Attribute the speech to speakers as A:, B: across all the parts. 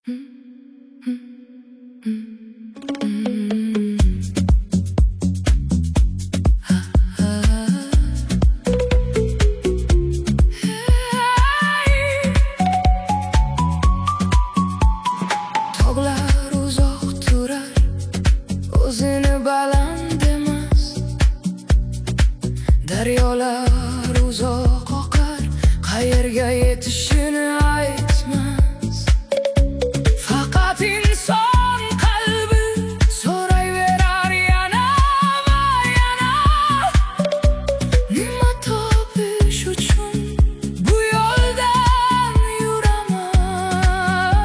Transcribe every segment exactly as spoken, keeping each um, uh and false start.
A: Tog'lar uzoq turar, o'zini baland emas. Daryolar uzoq oqar, qayerga yetishini aytmas. Faqat inson qalbi so'rayverar yana va yana. Nima topish uchun bu yo'ldan yuraman?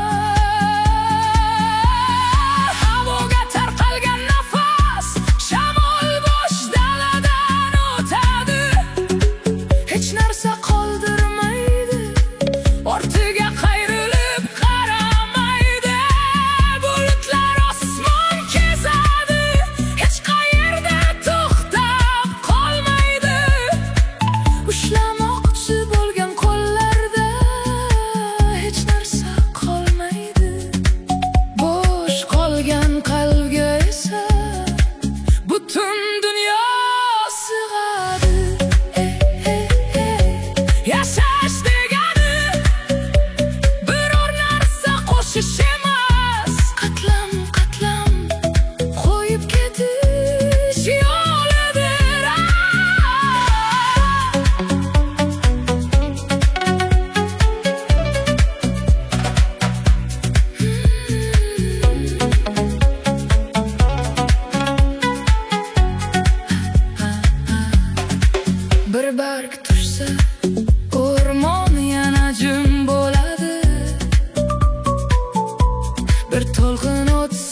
A: Havoga tarqalgan nafas, shamol bo'sh daladan o'tadi. Hech narsa qoldirmaydi, ortiga qayrilib qaramaydi. Bulutlar osmon kezadi, hech qayerda to'xtab qolmaydi. Ushlamoqchi bo'lgan qo'llarda hech narsa qolmaydi. Bo'sh qolgan qalbga esa butun dunyo sig'adi. Yashash degani biror narsa qo'shish emas, qatlam qatlam qo'yib ketish yo'lidir. Bir barg tushsa o'rmon yana jim bo'ladi. Bir to'lqin o'tsa